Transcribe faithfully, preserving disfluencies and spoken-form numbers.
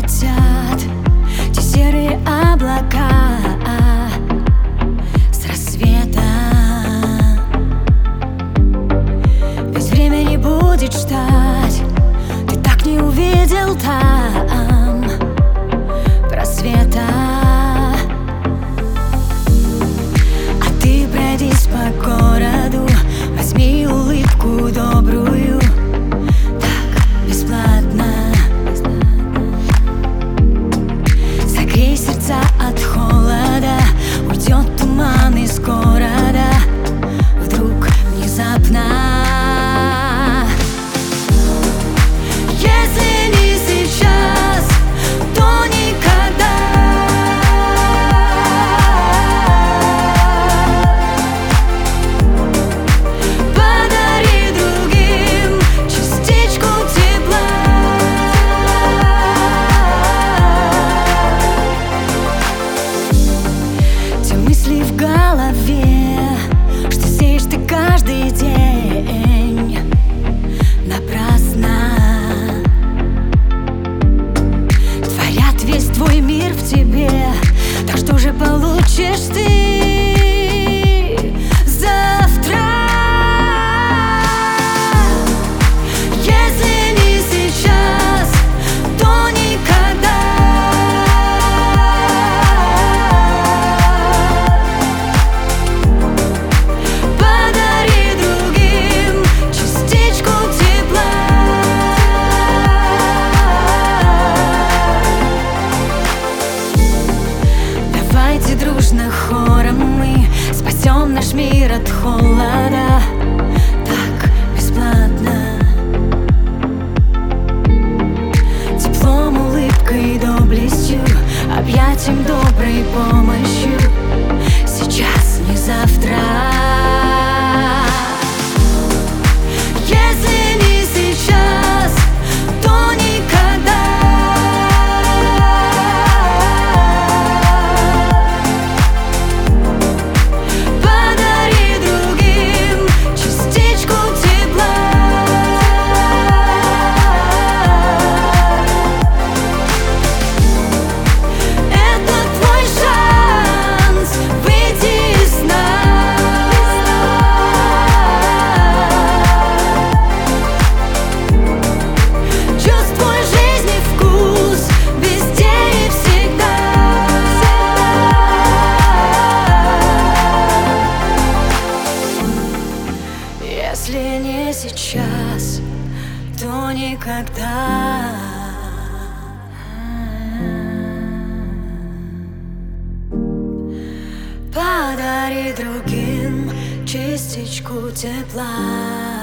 летят те серые облака с рассвета. Ведь время не будет ждать, ты так не увидел там просвета. А ты пройдись по городу, возьми улыбку добрую, так бесплатно. Согрей сердца от холода, уйдет туман из города вдруг внезапно. Если не сейчас, то никогда. Подари другим частичку тепла. Те мысли в голове, что сеешь ты каждый день, напрасно. Творят весь твой мир в тебе, так что же получишь ты завтра? Если не сейчас, то никогда. Подари другим частичку тепла. Давайте дружно хором мы спасем наш мир от холода так бесплатно. Теплом, улыбкой, доблестью, объятием, доброй помощью. Сейчас, не завтра. Если не сейчас, то никогда. Подари другим частичку тепла. Это твой шанс выйти из сна. Чувствуй жизни вкус везде и всегда. Если не сейчас, то никогда. Подари другим частичку тепла.